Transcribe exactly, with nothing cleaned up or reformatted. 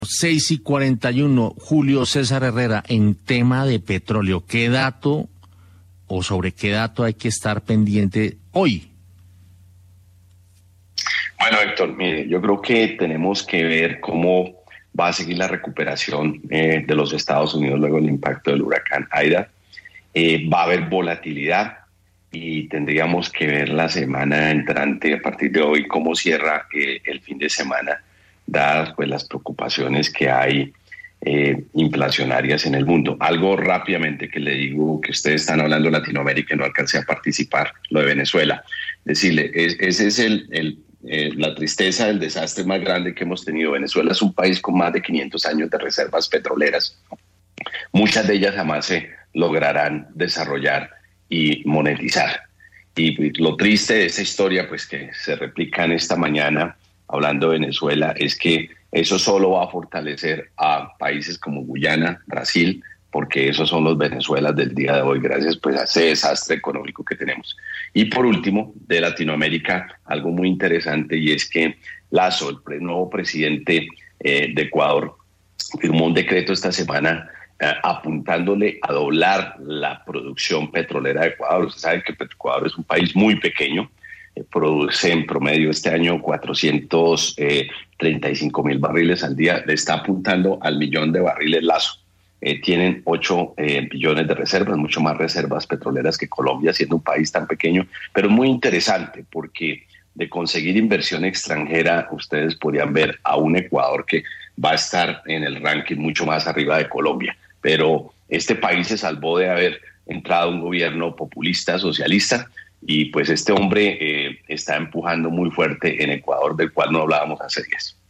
seis y cuarenta y uno, Julio César Herrera, en tema de petróleo, ¿qué dato o sobre qué dato hay que estar pendiente hoy? Bueno, Héctor, mire, yo creo que tenemos que ver cómo va a seguir la recuperación eh, de los Estados Unidos luego del impacto del huracán Aida. Eh, va a haber volatilidad y tendríamos que ver la semana entrante, a partir de hoy, cómo cierra eh, el fin de semana, dadas pues las preocupaciones que hay eh, inflacionarias en el mundo. Algo rápidamente que le digo, que ustedes están hablando de Latinoamérica y no alcancé a participar, lo de Venezuela. Decirle, es, ese es el, el, eh, la tristeza del desastre más grande que hemos tenido. Venezuela es un país con más de quinientos años de reservas petroleras. Muchas de ellas jamás se lograrán desarrollar y monetizar. Y lo triste de esta historia, pues que se replica en esta mañana, hablando de Venezuela, es que eso solo va a fortalecer a países como Guyana, Brasil, porque esos son los Venezuelas del día de hoy, gracias pues a ese desastre económico que tenemos. Y por último, de Latinoamérica, algo muy interesante, y es que Lasso, el pre- nuevo presidente eh, de Ecuador, firmó un decreto esta semana eh, apuntándole a doblar la producción petrolera de Ecuador. Usted sabe que Ecuador es un país muy pequeño, eh, produce en promedio este año cuatrocientos treinta y cinco mil barriles al día, le está apuntando al millón de barriles Lasso. Eh, tienen ocho eh, billones de reservas, mucho más reservas petroleras que Colombia, siendo un país tan pequeño, pero muy interesante porque de conseguir inversión extranjera, ustedes podrían ver a un Ecuador que va a estar en el ranking mucho más arriba de Colombia, pero este país se salvó de haber entrado un gobierno populista, socialista, y pues este hombre eh, está empujando muy fuerte en Ecuador, del cual no hablábamos hace días.